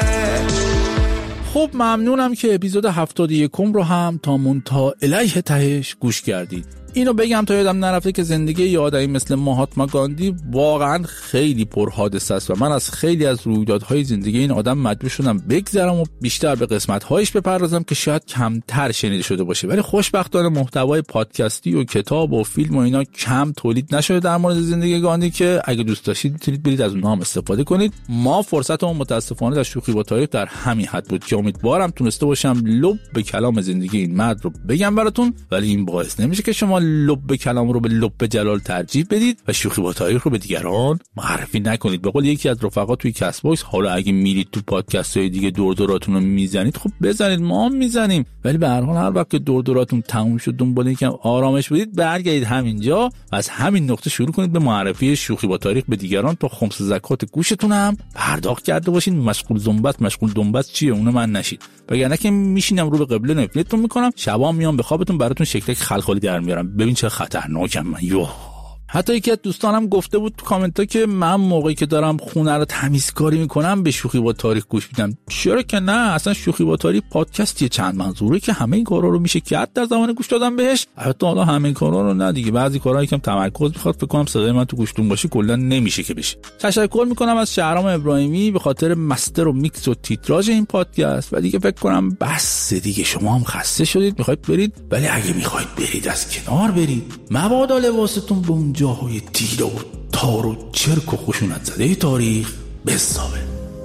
خب ممنونم که اپیزود هفتاد و یکم رو هم تا منتها الیه تهش گوش کردید. اینو بگم تا یادم نرفته که زندگی یه آدمی مثل مهاتما گاندی واقعا خیلی پرحادثه است و من از خیلی از رویدادهای زندگی این آدم مجبور شدم بگذرم و بیشتر به قسمت‌هایش بپردازم که شاید کمتر شنیده شده باشه. ولی خوشبختانه محتوای پادکستی و کتاب و فیلم و اینا کم تولید نشده در مورد زندگی گاندی که اگه دوست داشتید میتونید برید از اونها هم استفاده کنید. ما فرصتمون متاسفانه در شوخی با تاریخ در همین حد بود که امیدوارم تونسته باشم لب به کلام زندگی این مرد رو بگم براتون، ولی این باعث نمیشه که شما لب به کلام رو به لب جلال ترجیح بدید و شوخی با تاریخ رو به دیگران معرفی نکنید. به قول یکی از رفقا توی کست باکس، حالا اگه میرید تو پادکست‌های دیگه دور دوراتون رو میزنید، خب بزنید، ما هم میزنیم، ولی به هر حال هر وقت که دور دوراتون تموم شد دنبال یکم آرامش بدید برگردید همینجا و از همین نقطه شروع کنید به معرفی شوخی با تاریخ به دیگران تا خمس زکات گوشتون هم پرداخت کرده باشین. مشغول زنبت مشغول دنبت چیه اونو من نشید، وگرنه که میشینم رو به قبله نفلتون میکنم، شبا میام به خوابتون براتون شکلک خلخالی در میارم. ببین چه خطرناکم من. یو حتی یکی از دوستانم گفته بود تو کامنت ها که من موقعی که دارم خونه رو تمیزکاری میکنم به شوخی با تاریخ گوش میدم. چرا که نه، اصلا شوخی با تاریخ پادکستیه چند منظوره که همه این کارا رو میشه کرد در زمان گوش دادن بهش. البته حالا همه این کارا رو نه دیگه، بعضی کارا یکم تمرکز میخواد، فکر کنم صدای من تو گوشتون باشه کلا نمیشه که بشه. تشکر میکنم از شهرام ابراهیمی به خاطر مستر و میکس و تیتراژ این پادکست و دیگه فکر کنم بس دیگه، شما هم خسته شدید میخواید برید، ولی اگه میخواید برید از کنار برید، مبادا لباستون به اون جاهای تیره و تار و چرک و خشونت زده تاریخ بسابه.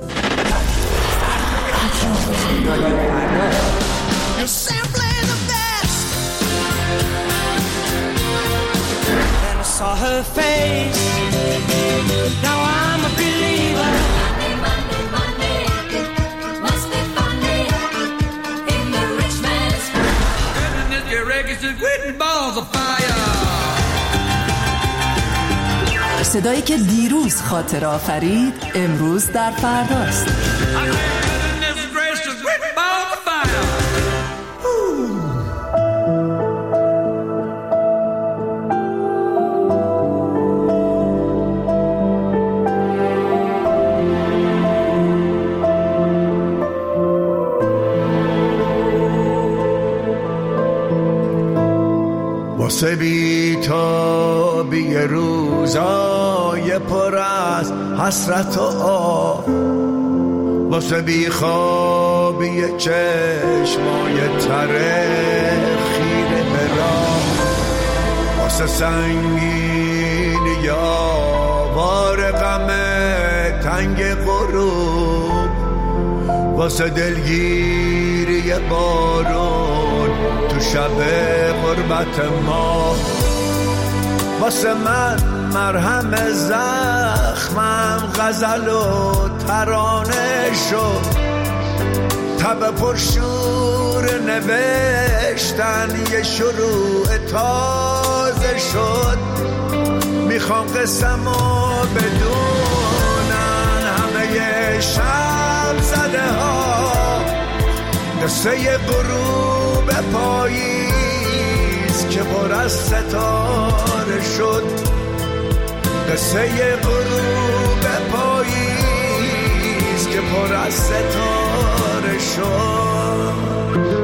صدایی که دیروز خاطر آفرید امروز در فرداست. واسه بی تا بی روزای پر از حسرت و آه، واسه بی خوابی چشمای تره خیره براه، واسه سنگین یا وار غم تنگ غروب، واسه دلگیری بارون تو شب غربت ما، واسه من مرهم زخمم غزل و ترانه شد، تب پرشور نوشتن یه شروع تازه شد، میخوام قسمو بدونن همه شب زده ها، قصه غروب پاییز که پر از ستاره شد، قصه غروب پاییز که پر از ستاره شد.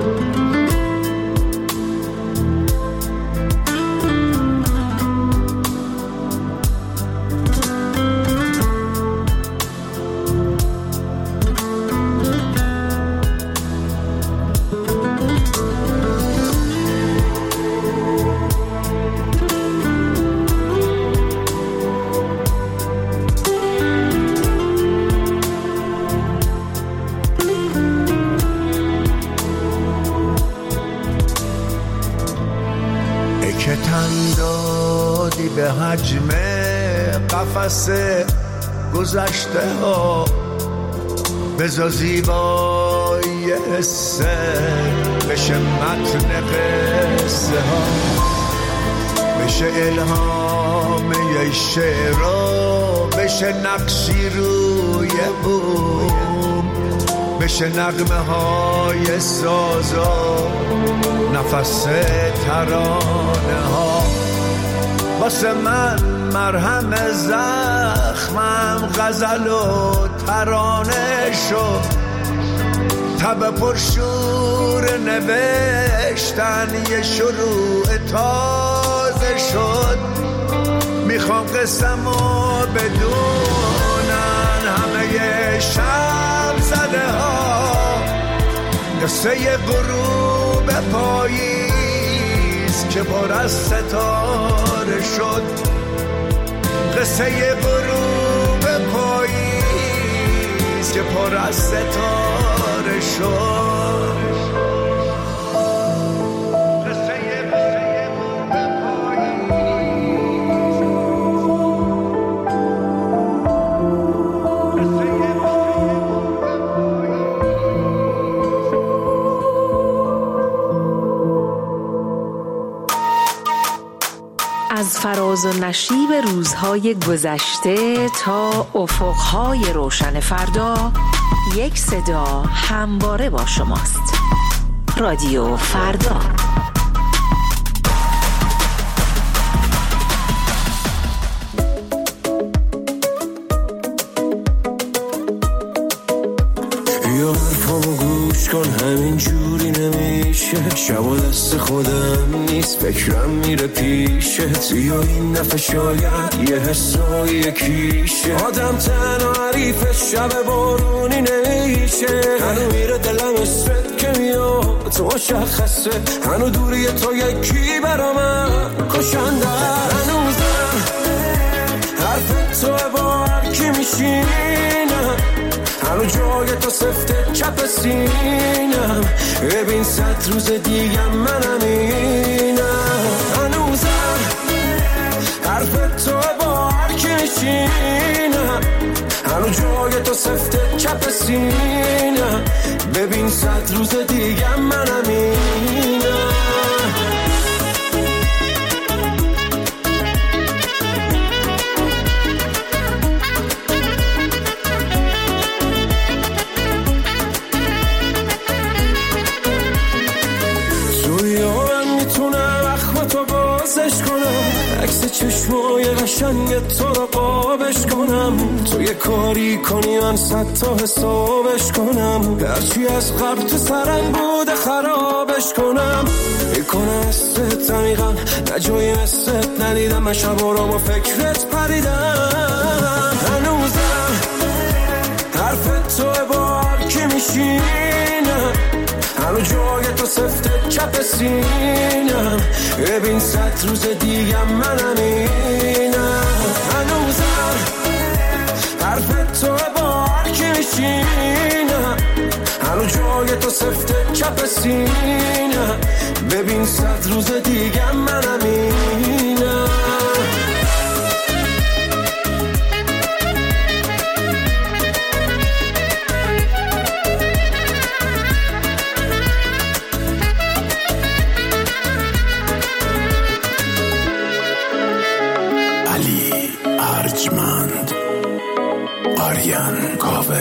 به حجم قفس گذشته ها بزا زیبایی حسه بشه متن قصه ها، بشه الهام یه شعرها، بشه نقشی روی بوم، بشه نغمه های سازا نفس ترانه ها، واسه من مرهم زخمم غزل و ترانه شد، تب پرشور نوشتن یه شروع تا شد میخوام قسمو بدونن همه شب زده ها قصه غروب پاییز که پر از ستاره شد قصه غروب پاییز که پر از ستاره شد از فراز و نشیب روزهای گذشته تا افقهای روشن فردا، یک صدا همواره با شماست. رادیو فردا. یا حرفامو گوش کن همین جوری نمیشه شب و دست خودم نیست فکرم میره پیشه یا این دفعه شاید یه حسای یکیشه آدم تنها حریف شب بارونی نمیشه هنو میره دلم اسمت که میاد تو مشخصه هنو دوری تو یکی برا من کشنده هنوزم حرف تو با هر کی میشینم هنو جای تو سفته چپ سینم ببین صد روز دیگه منم اینم هنوزم حرف تو با هر کی میشینم هنو جای تو سفته چپ سینم ببین صد روز دیگه منم اینم چشمای قشنگ تو رو قابش کنم تو یه کاری کنی من صد تا حسابش کنم هرچی از قبل تو سرم بوده خرابش کنم میکنه است عمیقا نه جایی مثلت ندیدم من شبا رو با فکرت پریدم هنوزم حرف تو با هر کی میشینم هنو جای تو سفته چپ سینم ببین صد روز دیگه منم اینم هنوزم حرف تو با هر کی میشینم هنو جای تو سفته چپ سینم ببین صد روز دیگه منم اینم ارجمند آریان کاوه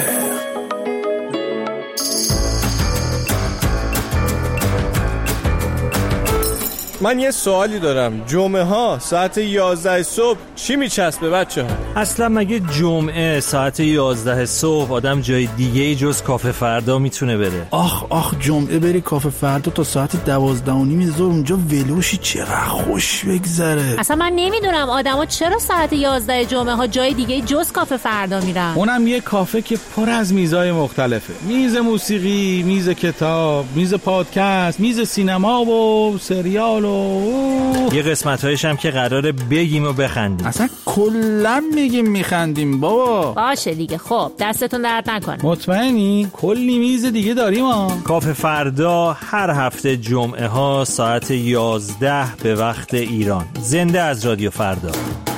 من یه سوالی دارم جمعه ها ساعت یازده صبح چی میچسبه بچه ها؟ اصلا مگه جمعه ساعت یازده صبح آدم جای دیگه ای جز کافه فردا میتونه بره؟ آخ آخ جمعه بری کافه فردا تا ساعت دوازده و نیم ظهر اونجا ولوشی چقدر خوش بگذره. اصلا من نمیدونم آدما چرا ساعت یازده جمعه ها جای دیگه جز کافه فردا میرن. اونم یه کافه که پر از میزای مختلفه، میز موسیقی، میز کتاب، میز پادکست، میز سینما و سریال و یه قسمت‌هایش هم که قراره بگیم و بخندیم. اصلا کلا میگیم میخندیم بابا. باشه دیگه خب دستتون درد نکنه. مطمئنی؟ کلی میز دیگه داریم ها. کافه فردا هر هفته جمعه ها ساعت یازده به وقت ایران. زنده از رادیو فردا.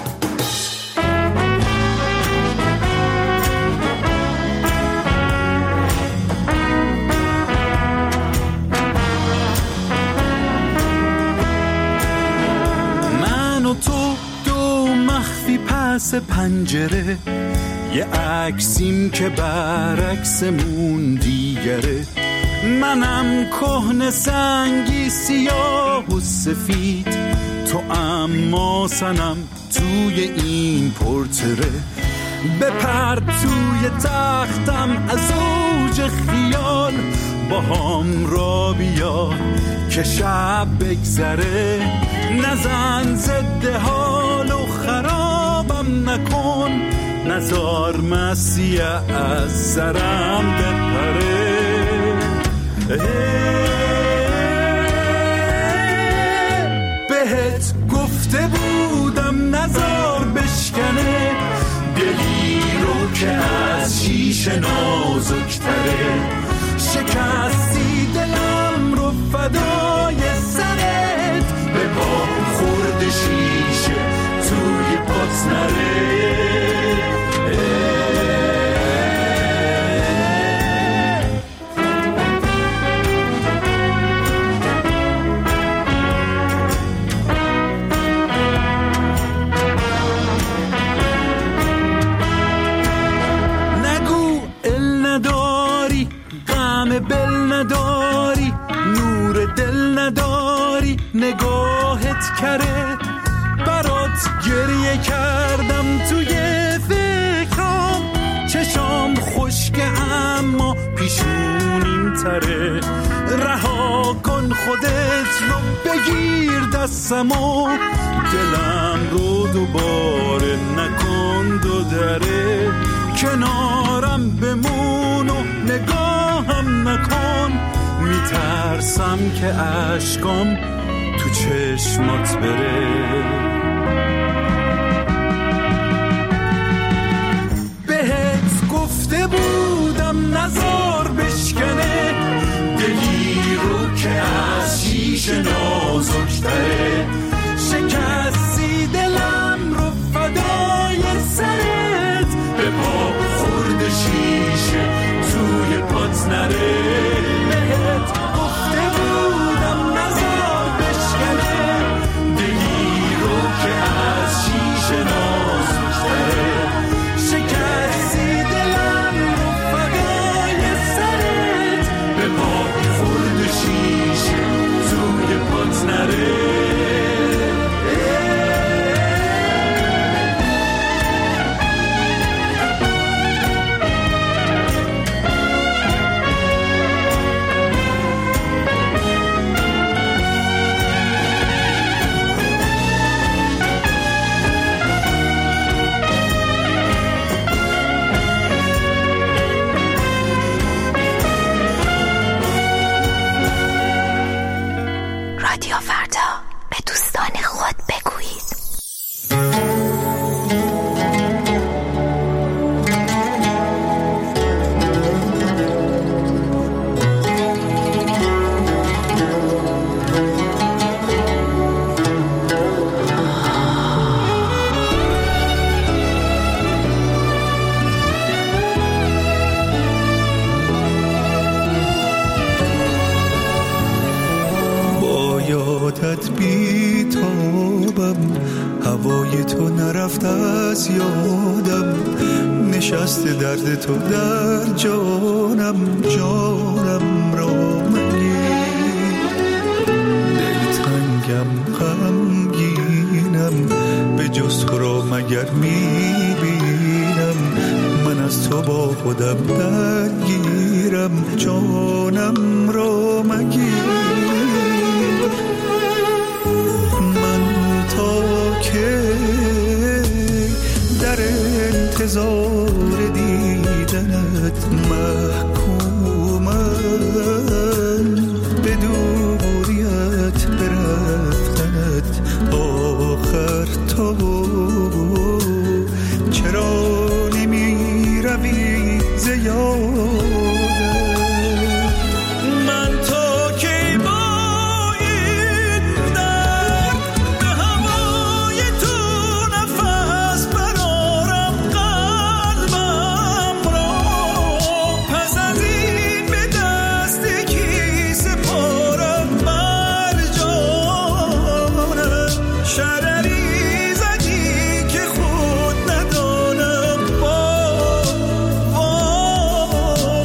پس پنجره یه عکسیم که برعکسمون دیگره، منم کهنه سنگی سیاه و سفید، تو اما سنم توی این پورتره. بپر توی تختم از اوج خیال، با هم را بیا که شب بگذره، نزن ضد حال و خرابم نکن، نزار مسیح از سرم بپره. بهت گفته بودم نزار بشکنه، دلی رو که از شیشه نازکتره، شکستی دلم رو فدای سرت، به پا خورد شیشه توی پات نره. بل نداری، نور دل نداری، نگاهت کره، برات گریه کردم توی فکرام، چشام خشک اما پیشونیم تره، رها کن خودت رو بگیر دستمو، دلم رو دوباره نکن دو دره، کنارم بمون و نگاهم نکن، میترسم که اشکام تو چشمات بره. بهت گفته بودم نزار بشکنه، دلی رو که از شیشه نازکتره، شکستی دلم رو فدای سرت، به پا خورد شیشه توی پات نره. بهت گفته بودم نزار بشکنه، دلی رو که از شیشه نازکتره، شکستی دلم رو فدای سرت، به پا خورد شیشه توی پات نره. رادیو فردا، به دوستان خود بگویید. یادت بی تابم، هوای تو نرفت از یادم، نشست درد تو در جانم، جانم را مگیر، دلتنگم غمگینم، به جز تو را مگر میبینم، من از تو با خودم درگیرم، جانم را مگیر. در انتظار دیدنت محکومم، به دوریت برفتنت آخر تو چرا نمی روی ز یادم. من تا کی با این درد به هوای تو نفس برارم قلبم را، پس از این به دست کی سپارم بر جانم، شرری زدی که خود ندانم با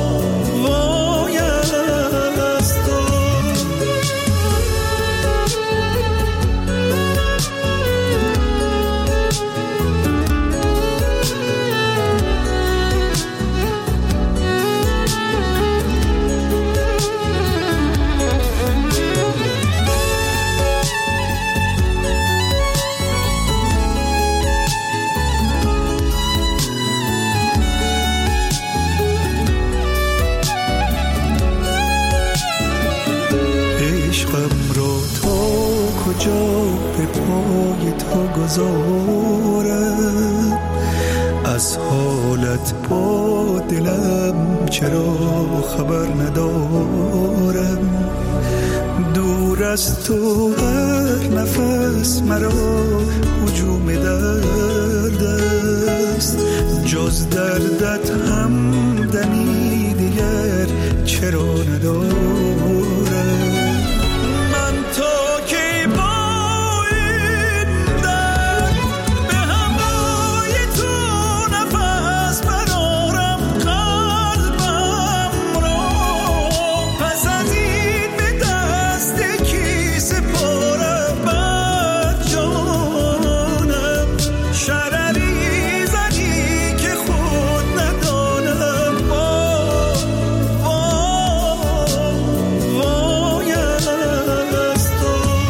جا به پای تو گذارم، از حالت با دلم چرا خبر ندارم. دور از تو هر نفس مرا هجوم درد است، جز دردت هم دمی دیگر چرا ندارم. من تا کی با این درد به همراه تو نفس برارم قلبم را، پس از این به دست کی سپارم بر جانم. شرری زنی که خود ندانم، وای از تو.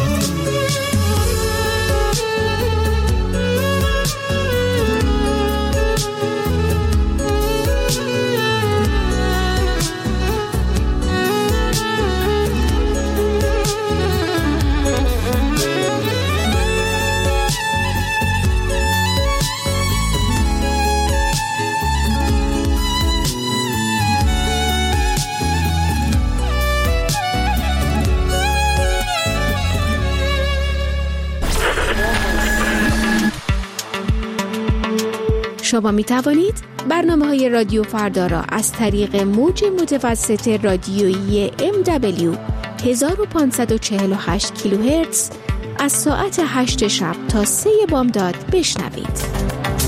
شما می توانید برنامه های رادیو فردا را از طریق موج متوسط رادیویی ام دبلیو هزار و پانصد و چهل و هشت کیلوهرتز از ساعت هشت شب تا سه بامداد بشنوید.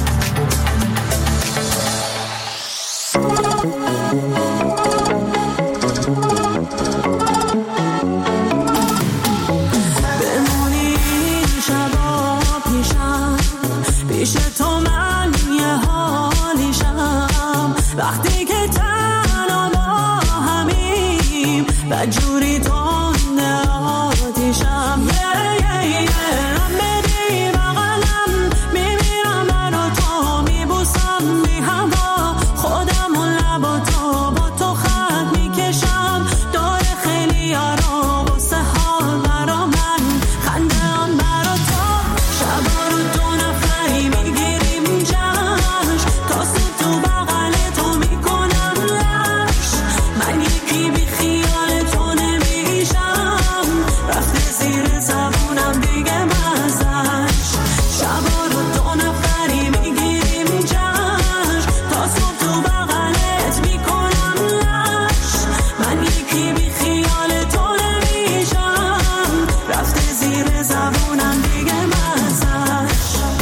بمونی شبا پیشم، پیش تو من یه حالیشم، وقتی که تنها با همیم و جوری تنده آتیشم. یه یه یه رم بدی بغلم، میمیرم برا تو، میبوسم بی هوا خودم و لبا تو، با تو خط میکشم داره خیلی یارا واسه حال برا من، خنده هم برا تو. شبا رو دو نفری میگیریم جشن، تا صبح تو بغل تو میکنم لش، من یکی بی خیال تو نمیشم، رفته زیر زبونم دیگه مزش. شبا رو دو نفری میگیریم جشن، تا صبح تو بغلت میکنم لش، من یکی بی خیال تو نمیشم، رفته زیر زبونم دیگه مزش.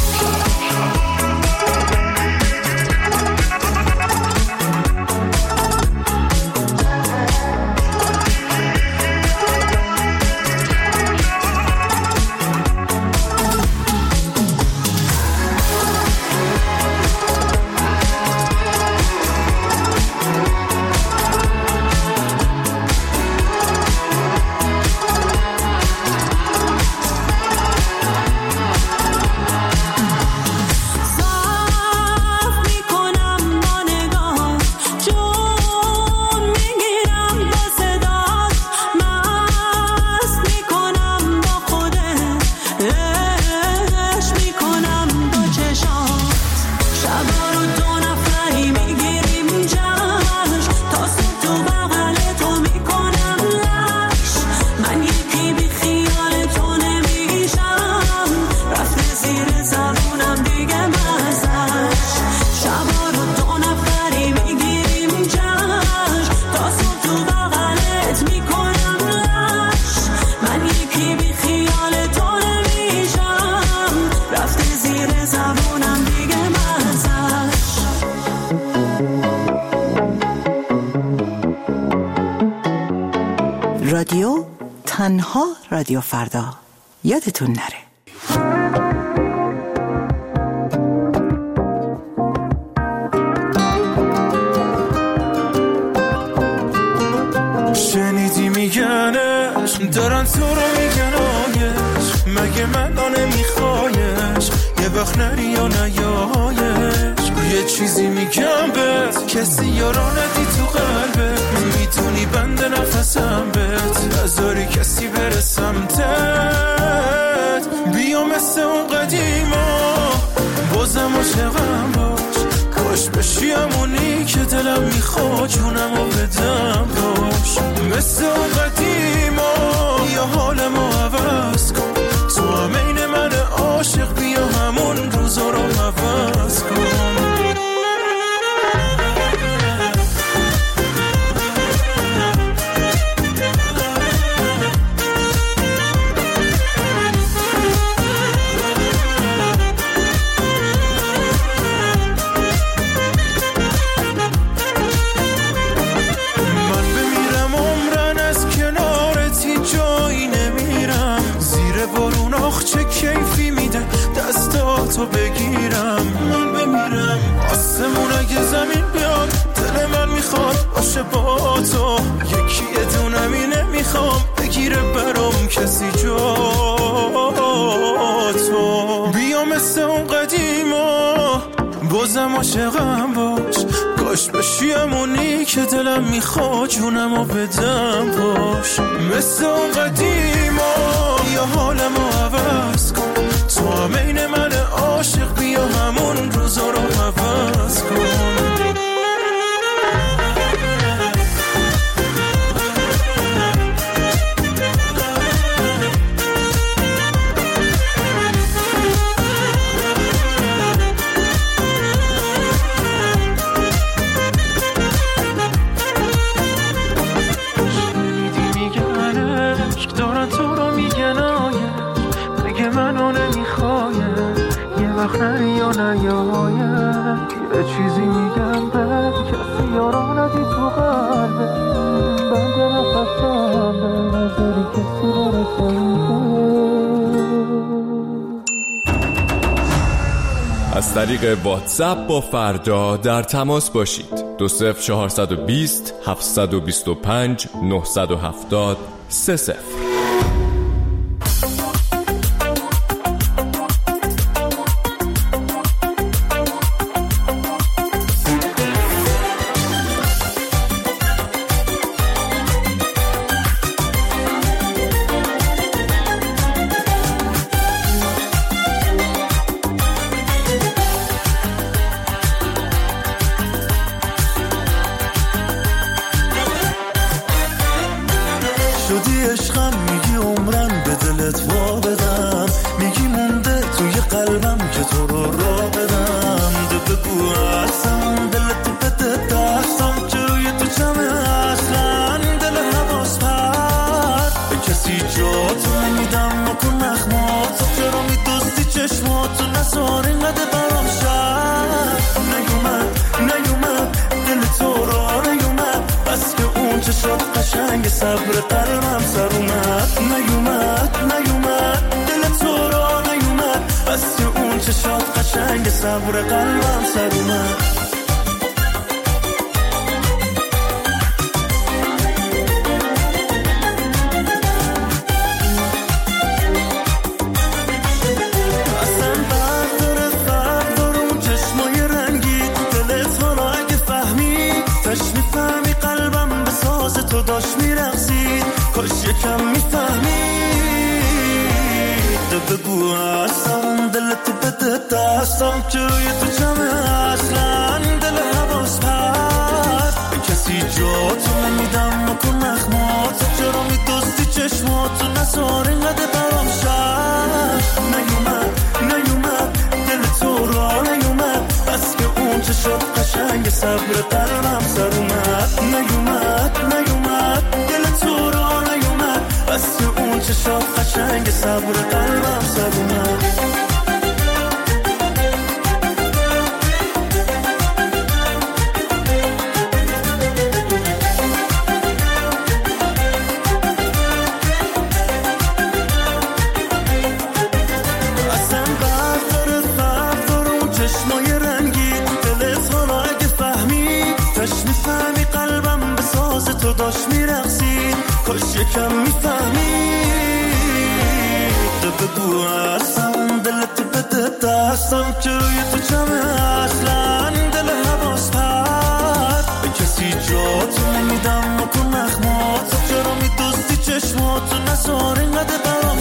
صاف میکنم با نگاه، جون میگیرم با صدات، مست میکنم با خودت، عشق میکنم با چشات. شبا رو دو نفری میگیریم جشن، تا صبح تو بغل تو میکنم لش، من یکی بی خیال تو نمیشم، رفته زیر زبونم دیگه مزش. شبا رو دو نفری میگیریم جشن، تا صبح تو بغلت میکنم لش، من یکی بی خیال تو نمیشم، رفته زیر زبونم دیگه مزش. رادیو تنها رادیو فردا، یادتون نره. شنیدی میگنش دارن تو رو میگنایش، مگه من نمیخوایش، یه وقت نری یا نیایش. یه چیزی میگم بهت، کسی یارا ندی تو قلبت، میتونی بند نفسم بهت، نذاری کسی بره سمتت. عاشقم باش، کاش بشی همونی که دلم میخواد جونم رو بدم باش. مثل اون قدیما یا حالمو عوض کن، تو هم این من عاشق بیا همون روزا رو عوض کن. تو بگیرم من بمیرم آسمون اگه زمین بیاد دل من میخواد باشه با تو، یکی دونم اینه میخوام بگیره برام کسی جا تو. بیا مثل اون قدیما بازم عاشقم باش، کاش بشی همونی که دلم میخواد جونمو بدم باش. مثل اون قدیما یا حالمو عوض کن، تو هم این من عاشق بیا همون روزا رو عوض کن. یه چیزی میگم به کسی یارو ندی تو قلبه، بند نفسم به نظری کسی برسه. از طریق واتساپ با فردا در تماس باشید. دو صفر چهارصد و بیست هفتصد و بیست و پنج نهصد و هفتاد سه صفر. شدی عشقم میگی عمرن به دلت وا بدم، میگی مونده توی قلبم که تو رو را بدم. دو بگو اصلا دلت بده دستم جوی تو جمع اصلا دل حواس پرد به کسی جا تو نمیدم مکن نخمات، چرا میدوستی چشماتو نسار اینقدر برام شد. نیومد نیومد دل تو را نیومد، بس که اون چشات قشنگ صبر قلبم سر اومد. نیومد نیومد دل تو را نیومد، بس که اون چشات قشنگ صبر قلبم سر اومد. تو داشت میرقصید کاش یکم میفهمید. تو بگو اصلا دلت بده دستم که روی تو جمع اصلا دل حواس پرد به کسی جا تو نمیدم مکن نخمات، چرا میدوستی چشماتو نسار اینقدر برام شد. نیومد نیومد دل تو را نیومد، بس که اون چشات قشنگ صبر قلبم سر اومد. نیومد نیومد دل تو را نیومد، بس که اون چشات قشنگ صبر قلبم سر اومد. تو داشت میرقصید کاش یکم میفهمید. تو بگو اصلا دلت بده دستم که روی تو جمع اصلا دل حواس پرد به کسی جا تو نمیدم مکن نخمات، چرا میدوستی چشماتو نسار اینقدر برام